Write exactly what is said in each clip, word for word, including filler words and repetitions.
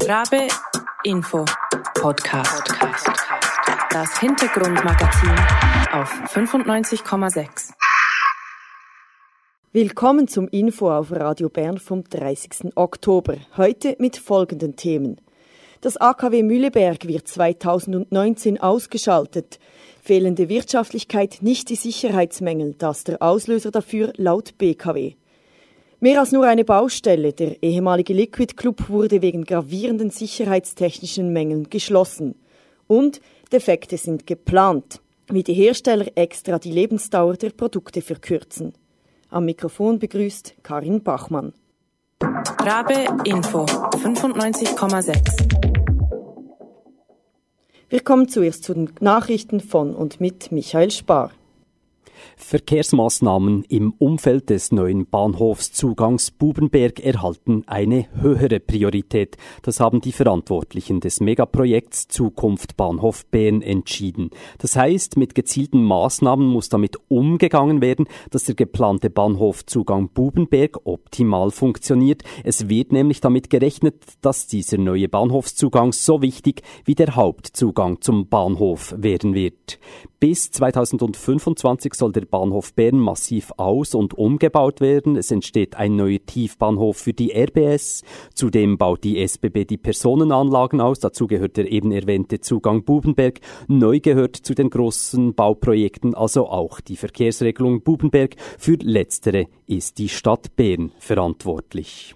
Rabe Info Podcast. Das Hintergrundmagazin auf fünfundneunzig Komma sechs. Willkommen zum Info auf Radio Bern vom dreißigsten Oktober. Heute mit folgenden Themen. Das A K W Mühleberg wird zweitausendneunzehn ausgeschaltet. Fehlende Wirtschaftlichkeit, nicht die Sicherheitsmängel, das der Auslöser dafür laut B K W. Mehr als nur eine Baustelle, der ehemalige Liquid Club wurde wegen gravierenden sicherheitstechnischen Mängeln geschlossen. Und Defekte sind geplant, wie die Hersteller extra die Lebensdauer der Produkte verkürzen. Am Mikrofon begrüßt Karin Bachmann. Rabe Info fünfundneunzig Komma sechs. Wir kommen zuerst zu den Nachrichten von und mit Michael Spar. Verkehrsmaßnahmen im Umfeld des neuen Bahnhofszugangs Bubenberg erhalten eine höhere Priorität. Das haben die Verantwortlichen des Megaprojekts Zukunft Bahnhof Bern entschieden. Das heißt, mit gezielten Maßnahmen muss damit umgegangen werden, dass der geplante Bahnhofzugang Bubenberg optimal funktioniert. Es wird nämlich damit gerechnet, dass dieser neue Bahnhofszugang so wichtig wie der Hauptzugang zum Bahnhof werden wird. Bis zweitausendfünfundzwanzig soll der Bahnhof Bern massiv aus- und umgebaut werden. Es entsteht ein neuer Tiefbahnhof für die R B S. Zudem baut die S B B die Personenanlagen aus. Dazu gehört der eben erwähnte Zugang Bubenberg. Neu gehört zu den großen Bauprojekten also auch die Verkehrsregelung Bubenberg. Für letztere ist die Stadt Bern verantwortlich.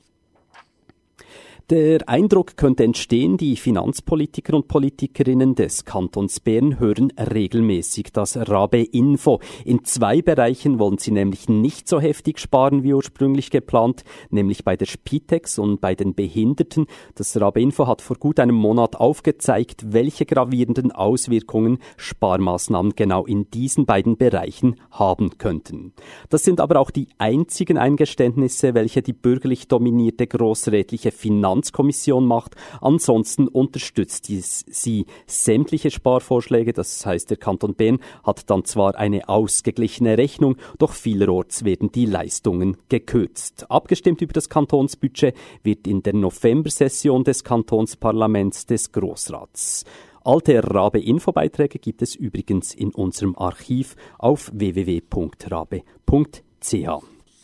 Der Eindruck könnte entstehen, die Finanzpolitiker und Politikerinnen des Kantons Bern hören regelmäßig das Rabe Info. In zwei Bereichen wollen sie nämlich nicht so heftig sparen wie ursprünglich geplant, nämlich bei der Spitex und bei den Behinderten. Das Rabe Info hat vor gut einem Monat aufgezeigt, welche gravierenden Auswirkungen Sparmaßnahmen genau in diesen beiden Bereichen haben könnten. Das sind aber auch die einzigen Eingeständnisse, welche die bürgerlich dominierte grossrätliche Finanzpolitik Kommission macht. Ansonsten unterstützt sie sämtliche Sparvorschläge. Das heißt, der Kanton Bern hat dann zwar eine ausgeglichene Rechnung, doch vielerorts werden die Leistungen gekürzt. Abgestimmt über das Kantonsbudget wird in der Novembersession des Kantonsparlaments des Grossrats. Alte Rabe-Info-Beiträge gibt es übrigens in unserem Archiv auf w w w punkt rabe punkt c h.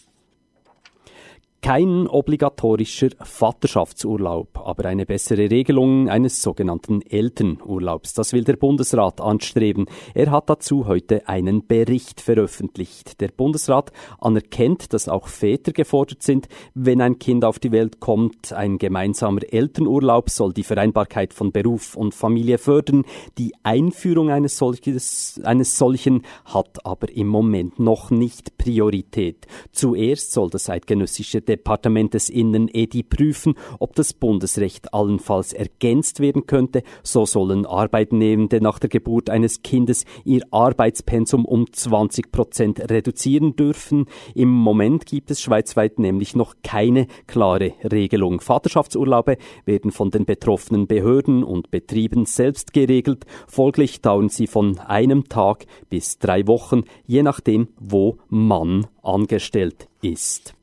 Kein obligatorischer Vaterschaftsurlaub, aber eine bessere Regelung eines sogenannten Elternurlaubs. Das will der Bundesrat anstreben. Er hat dazu heute einen Bericht veröffentlicht. Der Bundesrat anerkennt, dass auch Väter gefordert sind, wenn ein Kind auf die Welt kommt. Ein gemeinsamer Elternurlaub soll die Vereinbarkeit von Beruf und Familie fördern. Die Einführung eines, solches, eines solchen hat aber im Moment noch nicht Priorität. Zuerst soll das eidgenössische Departement des Innern E D I prüfen, ob das Bundesrecht allenfalls ergänzt werden könnte. So sollen Arbeitnehmende nach der Geburt eines Kindes ihr Arbeitspensum um zwanzig Prozent reduzieren dürfen. Im Moment gibt es schweizweit nämlich noch keine klare Regelung. Vaterschaftsurlaube werden von den betroffenen Behörden und Betrieben selbst geregelt. Folglich dauern sie von einem Tag bis drei Wochen, je nachdem, wo man angestellt ist.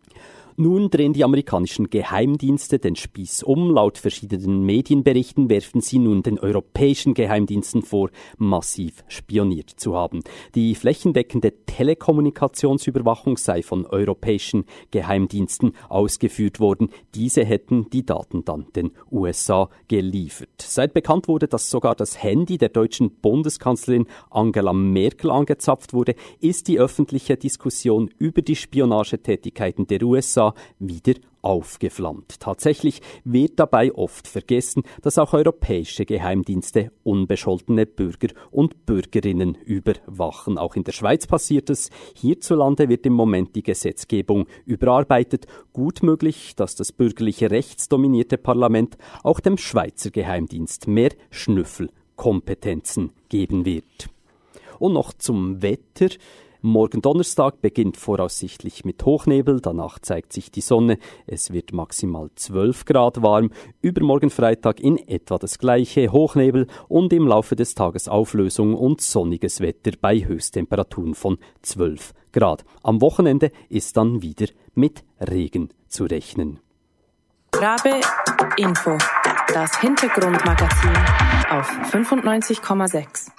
Nun drehen die amerikanischen Geheimdienste den Spieß um. Laut verschiedenen Medienberichten werfen sie nun den europäischen Geheimdiensten vor, massiv spioniert zu haben. Die flächendeckende Telekommunikationsüberwachung sei von europäischen Geheimdiensten ausgeführt worden. Diese hätten die Daten dann den U S A geliefert. Seit bekannt wurde, dass sogar das Handy der deutschen Bundeskanzlerin Angela Merkel angezapft wurde, ist die öffentliche Diskussion über die Spionagetätigkeiten der U S A wieder aufgeflammt. Tatsächlich wird dabei oft vergessen, dass auch europäische Geheimdienste unbescholtene Bürger und Bürgerinnen überwachen. Auch in der Schweiz passiert es. Hierzulande wird im Moment die Gesetzgebung überarbeitet. Gut möglich, dass das bürgerliche rechtsdominierte Parlament auch dem Schweizer Geheimdienst mehr Schnüffelkompetenzen geben wird. Und noch zum Wetter. Morgen Donnerstag beginnt voraussichtlich mit Hochnebel, danach zeigt sich die Sonne, es wird maximal zwölf Grad warm, übermorgen Freitag in etwa das gleiche, Hochnebel und im Laufe des Tages Auflösung und sonniges Wetter bei Höchsttemperaturen von zwölf Grad. Am Wochenende ist dann wieder mit Regen zu rechnen. Rabe Info Das Hintergrundmagazin auf fünfundneunzig Komma sechs.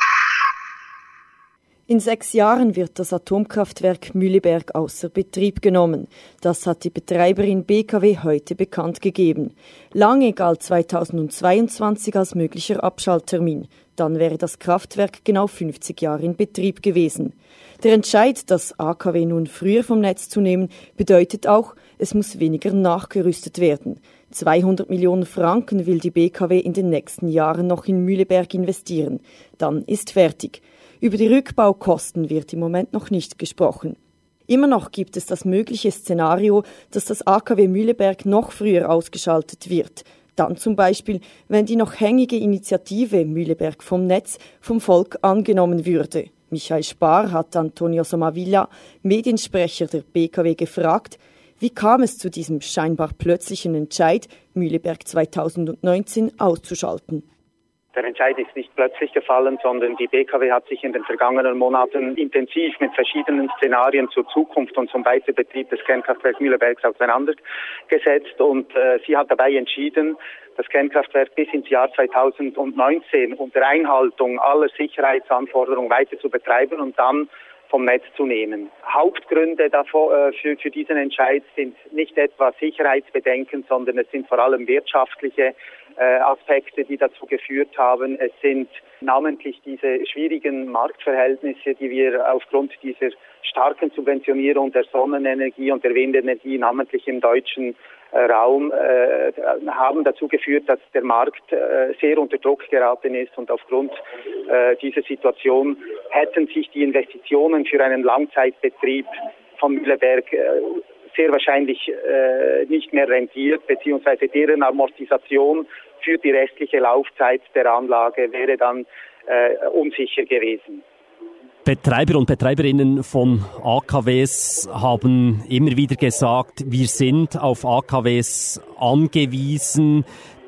In sechs Jahren wird das Atomkraftwerk Mühleberg außer Betrieb genommen. Das hat die Betreiberin B K W heute bekannt gegeben. Lange galt zweitausendzweiundzwanzig als möglicher Abschalttermin. Dann wäre das Kraftwerk genau fünfzig Jahre in Betrieb gewesen. Der Entscheid, das A K W nun früher vom Netz zu nehmen, bedeutet auch, es muss weniger nachgerüstet werden. zweihundert Millionen Franken will die B K W in den nächsten Jahren noch in Mühleberg investieren. Dann ist fertig. Über die Rückbaukosten wird im Moment noch nicht gesprochen. Immer noch gibt es das mögliche Szenario, dass das A K W Mühleberg noch früher ausgeschaltet wird. Dann zum Beispiel, wenn die noch hängige Initiative Mühleberg vom Netz vom Volk angenommen würde. Michael Spar hat Antonio Somavilla, Mediensprecher der B K W, gefragt, wie kam es zu diesem scheinbar plötzlichen Entscheid, Mühleberg zweitausendneunzehn auszuschalten? Der Entscheid ist nicht plötzlich gefallen, sondern die B K W hat sich in den vergangenen Monaten intensiv mit verschiedenen Szenarien zur Zukunft und zum Weiterbetrieb des Kernkraftwerks Mühlebergs auseinandergesetzt und äh, sie hat dabei entschieden, das Kernkraftwerk bis ins Jahr zweitausendneunzehn unter Einhaltung aller Sicherheitsanforderungen weiter zu betreiben und dann vom Netz zu nehmen. Hauptgründe davor, äh, für, für diesen Entscheid sind nicht etwa Sicherheitsbedenken, sondern es sind vor allem wirtschaftliche äh, Aspekte, die dazu geführt haben. Es sind namentlich diese schwierigen Marktverhältnisse, die wir aufgrund dieser starken Subventionierung der Sonnenenergie und der Windenergie, namentlich im deutschen Raum, äh, haben dazu geführt, dass der Markt äh, sehr unter Druck geraten ist und aufgrund äh, dieser Situation hätten sich die Investitionen für einen Langzeitbetrieb von Mühleberg äh, sehr wahrscheinlich äh, nicht mehr rentiert, beziehungsweise deren Amortisation für die restliche Laufzeit der Anlage wäre dann äh, unsicher gewesen. Betreiber und Betreiberinnen von A K Ws haben immer wieder gesagt, wir sind auf A K Ws angewiesen,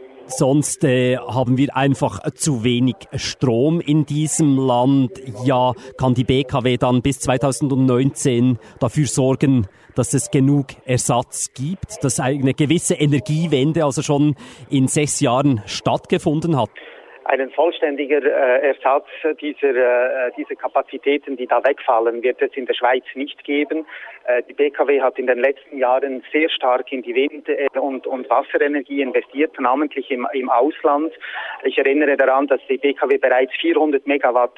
sonst äh, haben wir einfach zu wenig Strom in diesem Land. Ja, kann die B K W dann bis zweitausendneunzehn dafür sorgen, dass es genug Ersatz gibt, dass eine gewisse Energiewende also schon in sechs Jahren stattgefunden hat? Einen vollständiger äh, Ersatz dieser, äh, dieser Kapazitäten, die da wegfallen, wird es in der Schweiz nicht geben. Äh, die B K W hat in den letzten Jahren sehr stark in die Wind- und, und Wasserenergie investiert, namentlich im, im Ausland. Ich erinnere daran, dass die B K W bereits vierhundert Megawatt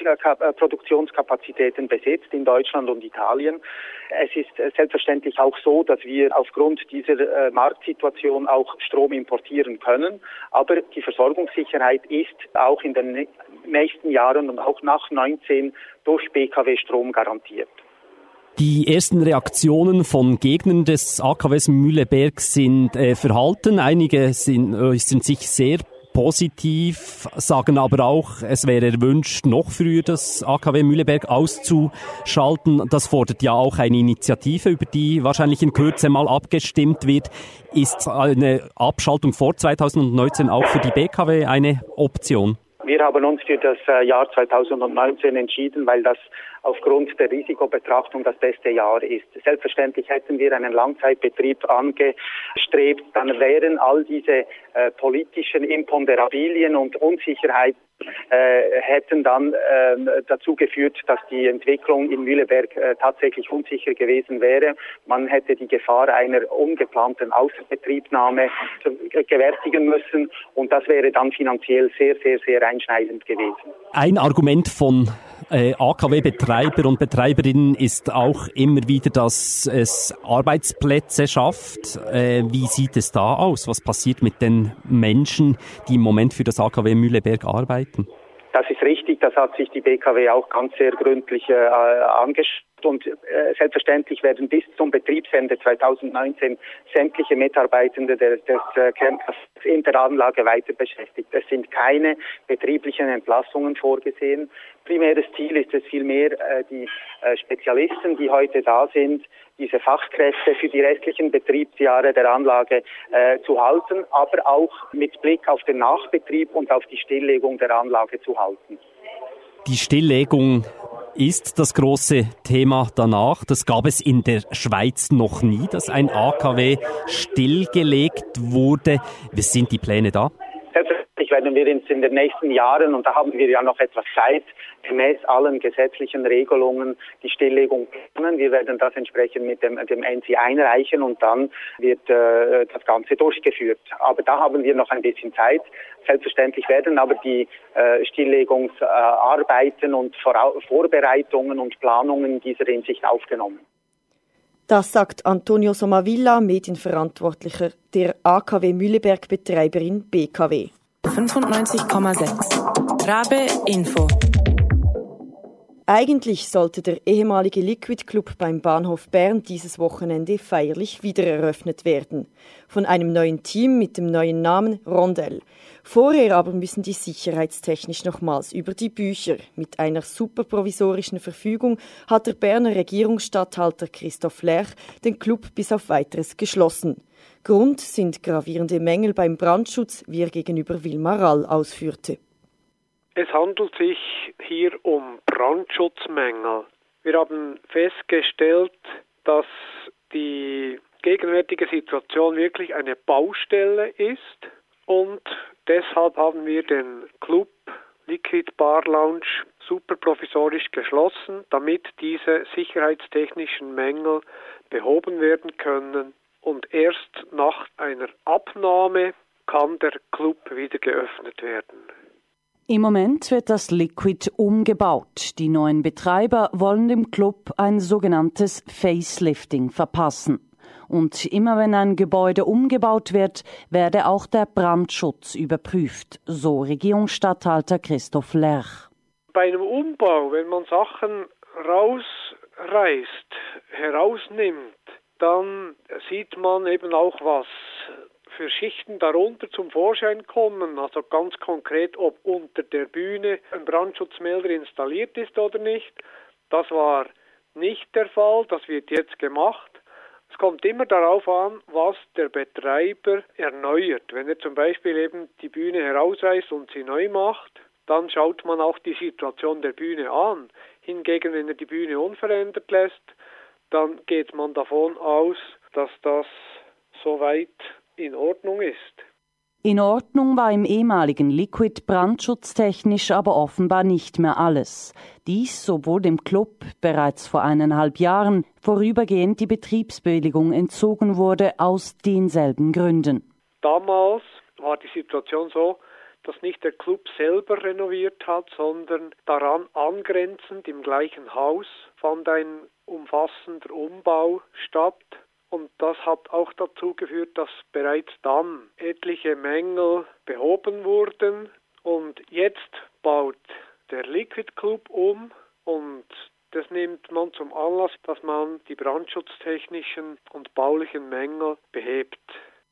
Windproduktionskapazitäten besitzt in Deutschland und Italien. Es ist selbstverständlich auch so, dass wir aufgrund dieser äh, Marktsituation auch Strom importieren können. Aber die Versorgungssicherheit ist auch in den nächsten Jahren und auch nach neunzehn durch B K W-Strom garantiert. Die ersten Reaktionen von Gegnern des A K Ws Mühleberg sind äh, verhalten. Einige sind, äh, sind sich sehr positiv, sagen aber auch, es wäre erwünscht, noch früher das A K W Mühleberg auszuschalten. Das fordert ja auch eine Initiative, über die wahrscheinlich in Kürze mal abgestimmt wird. Ist eine Abschaltung vor zweitausendneunzehn auch für die B K W eine Option? Wir haben uns für das Jahr zweitausendneunzehn entschieden, weil das aufgrund der Risikobetrachtung das beste Jahr ist. Selbstverständlich hätten wir einen Langzeitbetrieb angestrebt, dann wären all diese äh, politischen Imponderabilien und Unsicherheiten äh, hätten dann äh, dazu geführt, dass die Entwicklung in Mühleberg äh, tatsächlich unsicher gewesen wäre. Man hätte die Gefahr einer ungeplanten Außerbetriebnahme gewärtigen müssen und das wäre dann finanziell sehr, sehr, sehr einschneidend gewesen. Ein Argument von äh, A K W-Betreiber und Betreiberinnen ist auch immer wieder, dass es Arbeitsplätze schafft. Äh, wie sieht es da aus? Was passiert mit den Menschen, die im Moment für das A K W Mühleberg arbeiten? Das ist richtig, das hat sich die B K W auch ganz sehr gründlich äh, angeschaut. Und äh, selbstverständlich werden bis zum Betriebsende zweitausendneunzehn sämtliche Mitarbeitende des, des äh, Kernkraftwerks in der Anlage weiter beschäftigt. Es sind keine betrieblichen Entlassungen vorgesehen. Primäres Ziel ist es vielmehr, äh, die äh, Spezialisten, die heute da sind, diese Fachkräfte für die restlichen Betriebsjahre der Anlage äh, zu halten, aber auch mit Blick auf den Nachbetrieb und auf die Stilllegung der Anlage zu halten. Die Stilllegung ist das große Thema danach. Das gab es in der Schweiz noch nie, dass ein A K W stillgelegt wurde. Wie sind die Pläne da? selbstverständlich werden wir uns in den nächsten Jahren, und da haben wir ja noch etwas Zeit, gemäß allen gesetzlichen Regelungen die Stilllegung planen. Wir werden das entsprechend mit dem, dem N S I einreichen und dann wird äh, das Ganze durchgeführt. Aber da haben wir noch ein bisschen Zeit. Selbstverständlich werden aber die äh, Stilllegungsarbeiten äh, und Vora- Vorbereitungen und Planungen in dieser Hinsicht aufgenommen. Das sagt Antonio Somavilla, Medienverantwortlicher der A K W Mühleberg-Betreiberin B K W. fünfundneunzig Komma sechs Rabe Info. Eigentlich sollte der ehemalige Liquid Club beim Bahnhof Bern dieses Wochenende feierlich wiedereröffnet werden. Von einem neuen Team mit dem neuen Namen Rondell. Vorher aber müssen die sicherheitstechnisch nochmals über die Bücher. Mit einer superprovisorischen Verfügung hat der Berner Regierungsstatthalter Christoph Lerch den Club bis auf Weiteres geschlossen. Grund sind gravierende Mängel beim Brandschutz, wie er gegenüber Wilmar Rall ausführte. Es handelt sich hier um Brandschutzmängel. Wir haben festgestellt, dass die gegenwärtige Situation wirklich eine Baustelle ist und deshalb haben wir den Club Liquid Bar Lounge superprovisorisch geschlossen, damit diese sicherheitstechnischen Mängel behoben werden können und erst nach einer Abnahme kann der Club wieder geöffnet werden. Im Moment wird das Liquid umgebaut. Die neuen Betreiber wollen dem Club ein sogenanntes Facelifting verpassen. Und immer wenn ein Gebäude umgebaut wird, werde auch der Brandschutz überprüft, so Regierungsstatthalter Christoph Lerch. Bei einem Umbau, wenn man Sachen rausreißt, herausnimmt, dann sieht man eben auch, was für Schichten darunter zum Vorschein kommen. Also ganz konkret, ob unter der Bühne ein Brandschutzmelder installiert ist oder nicht. Das war nicht der Fall, das wird jetzt gemacht. Es kommt immer darauf an, was der Betreiber erneuert. Wenn er zum Beispiel eben die Bühne herausreißt und sie neu macht, dann schaut man auch die Situation der Bühne an. Hingegen, wenn er die Bühne unverändert lässt, dann geht man davon aus, dass das soweit in Ordnung ist. In Ordnung war im ehemaligen Liquid brandschutztechnisch aber offenbar nicht mehr alles. Dies, obwohl dem Club bereits vor eineinhalb Jahren vorübergehend die Betriebsbewilligung entzogen wurde, aus denselben Gründen. Damals war die Situation so, dass nicht der Club selber renoviert hat, sondern daran angrenzend im gleichen Haus fand ein umfassender Umbau statt. Und das hat auch dazu geführt, dass bereits dann etliche Mängel behoben wurden. Und jetzt baut der Liquid Club um und das nimmt man zum Anlass, dass man die brandschutztechnischen und baulichen Mängel behebt.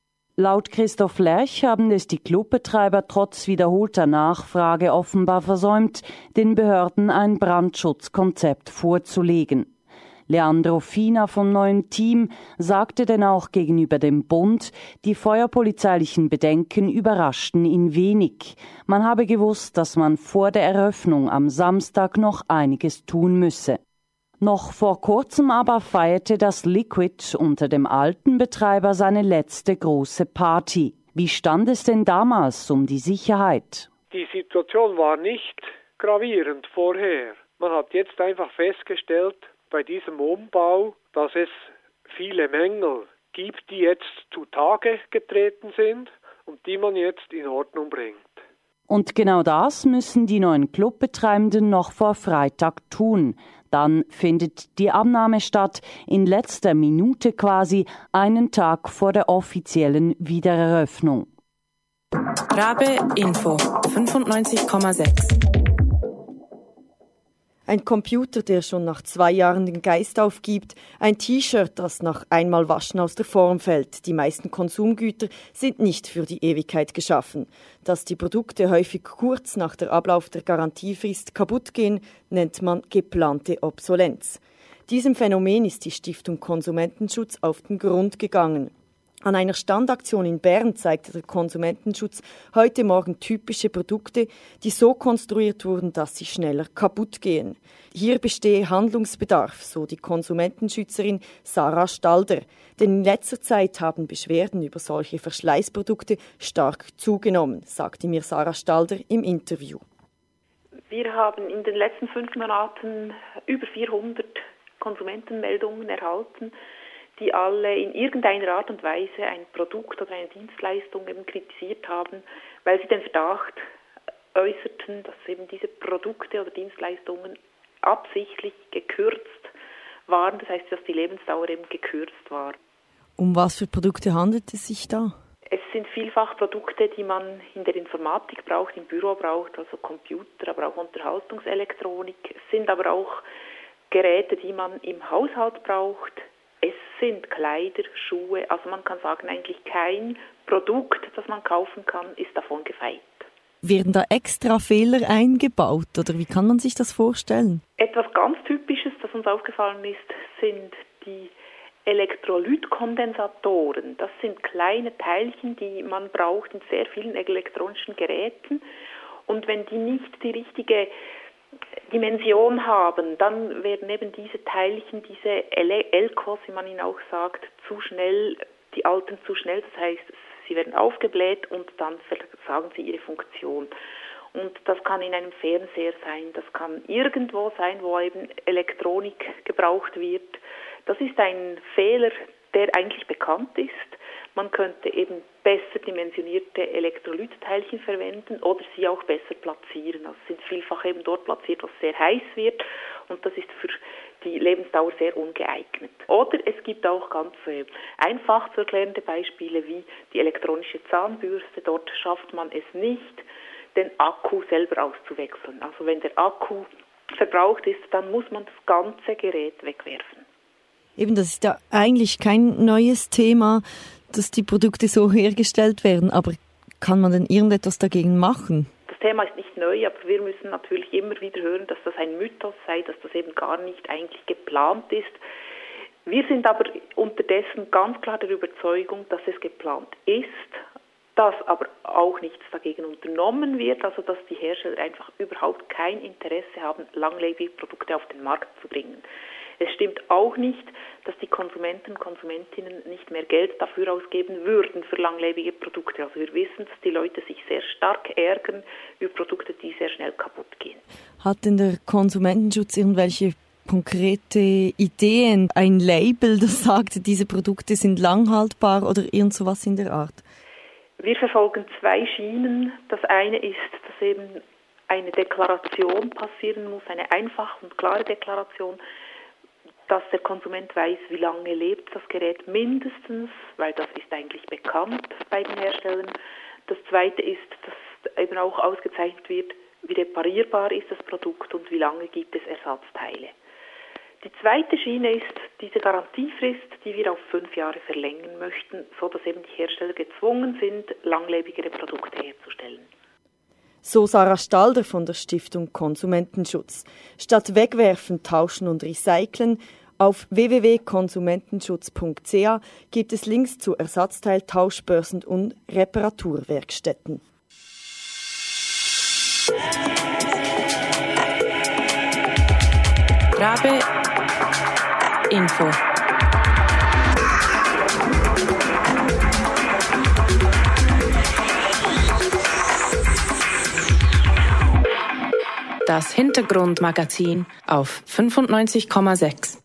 Laut Christoph Lerch haben es die Clubbetreiber trotz wiederholter Nachfrage offenbar versäumt, den Behörden ein Brandschutzkonzept vorzulegen. Leandro Fina vom neuen Team sagte denn auch gegenüber dem Bund, die feuerpolizeilichen Bedenken überraschten ihn wenig. Man habe gewusst, dass man vor der Eröffnung am Samstag noch einiges tun müsse. Noch vor kurzem aber feierte das Liquid unter dem alten Betreiber seine letzte große Party. Wie stand es denn damals um die Sicherheit? Die Situation war nicht gravierend vorher. Man hat jetzt einfach festgestellt, bei diesem Umbau, dass es viele Mängel gibt, die jetzt zutage getreten sind und die man jetzt in Ordnung bringt. Und genau das müssen die neuen Clubbetreibenden noch vor Freitag tun. Dann findet die Abnahme statt, in letzter Minute quasi, einen Tag vor der offiziellen Wiedereröffnung. Rabe Info fünfundneunzig Komma sechs. Ein Computer, der schon nach zwei Jahren den Geist aufgibt, ein T-Shirt, das nach einmal Waschen aus der Form fällt. Die meisten Konsumgüter sind nicht für die Ewigkeit geschaffen. Dass die Produkte häufig kurz nach der Ablauf der Garantiefrist kaputt gehen, nennt man geplante Obsolenz. Diesem Phänomen ist die Stiftung Konsumentenschutz auf den Grund gegangen. An einer Standaktion in Bern zeigte der Konsumentenschutz heute Morgen typische Produkte, die so konstruiert wurden, dass sie schneller kaputt gehen. Hier bestehe Handlungsbedarf, so die Konsumentenschützerin Sarah Stalder. Denn in letzter Zeit haben Beschwerden über solche Verschleißprodukte stark zugenommen, sagte mir Sarah Stalder im Interview. Wir haben in den letzten fünf Monaten über vierhundert Konsumentenmeldungen erhalten, die alle in irgendeiner Art und Weise ein Produkt oder eine Dienstleistung eben kritisiert haben, weil sie den Verdacht äußerten, dass eben diese Produkte oder Dienstleistungen absichtlich gekürzt waren. Das heißt, dass die Lebensdauer eben gekürzt war. Um was für Produkte handelt es sich da? Es sind vielfach Produkte, die man in der Informatik braucht, im Büro braucht, also Computer, aber auch Unterhaltungselektronik. Es sind aber auch Geräte, die man im Haushalt braucht. Es sind Kleider, Schuhe, also man kann sagen, eigentlich kein Produkt, das man kaufen kann, ist davon gefeit. Werden da extra Fehler eingebaut oder wie kann man sich das vorstellen? Etwas ganz Typisches, das uns aufgefallen ist, sind die Elektrolytkondensatoren. Das sind kleine Teilchen, die man braucht in sehr vielen elektronischen Geräten. Und wenn die nicht die richtige Dimension haben, dann werden eben diese Teilchen, diese Elkos, wie man ihnen auch sagt, zu schnell, die altern zu schnell. Das heißt, sie werden aufgebläht und dann versagen sie ihre Funktion. Und das kann in einem Fernseher sein, das kann irgendwo sein, wo eben Elektronik gebraucht wird. Das ist ein Fehler, der eigentlich bekannt ist. Man könnte eben besser dimensionierte Elektrolytteilchen verwenden oder sie auch besser platzieren. Also sind vielfach eben dort platziert, wo es sehr heiß wird und das ist für die Lebensdauer sehr ungeeignet. Oder es gibt auch ganz äh, einfach zu erklärende Beispiele wie die elektronische Zahnbürste. Dort schafft man es nicht, den Akku selber auszuwechseln. Also wenn der Akku verbraucht ist, dann muss man das ganze Gerät wegwerfen. Eben, das ist ja eigentlich kein neues Thema, dass die Produkte so hergestellt werden, aber kann man denn irgendetwas dagegen machen? Das Thema ist nicht neu, aber wir müssen natürlich immer wieder hören, dass das ein Mythos sei, dass das eben gar nicht eigentlich geplant ist. Wir sind aber unterdessen ganz klar der Überzeugung, dass es geplant ist, dass aber auch nichts dagegen unternommen wird, also dass die Hersteller einfach überhaupt kein Interesse haben, langlebige Produkte auf den Markt zu bringen. Es stimmt auch nicht, dass die Konsumenten und Konsumentinnen nicht mehr Geld dafür ausgeben würden für langlebige Produkte. Also wir wissen, dass die Leute sich sehr stark ärgern über Produkte, die sehr schnell kaputt gehen. Hat denn der Konsumentenschutz irgendwelche konkrete Ideen, ein Label, das sagt, diese Produkte sind langhaltbar oder irgend sowas in der Art? Wir verfolgen zwei Schienen. Das eine ist, dass eben eine Deklaration passieren muss, eine einfache und klare Deklaration, dass der Konsument weiß, wie lange lebt das Gerät mindestens, weil das ist eigentlich bekannt bei den Herstellern. Das Zweite ist, dass eben auch ausgezeichnet wird, wie reparierbar ist das Produkt und wie lange gibt es Ersatzteile. Die zweite Schiene ist diese Garantiefrist, die wir auf fünf Jahre verlängern möchten, sodass eben die Hersteller gezwungen sind, langlebigere Produkte herzustellen. So Sarah Stalder von der Stiftung Konsumentenschutz. Statt wegwerfen, tauschen und recyceln, auf w w w punkt konsumentenschutz punkt c a gibt es Links zu Ersatzteiltauschbörsen und Reparaturwerkstätten. Rabe Info. Das Hintergrundmagazin auf fünfundneunzig Komma sechs.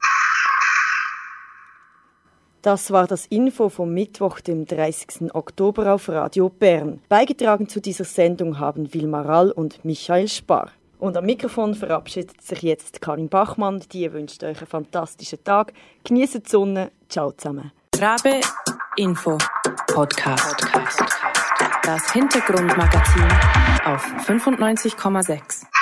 Das war das Info vom Mittwoch, dem dreißigsten Oktober auf Radio Bern. Beigetragen zu dieser Sendung haben Wilma Rall und Michael Spar. Und am Mikrofon verabschiedet sich jetzt Karin Bachmann. Die wünscht euch einen fantastischen Tag. Genießt die Sonne. Ciao zusammen. Rabe Info Podcast. Das Hintergrundmagazin auf fünfundneunzig Komma sechs.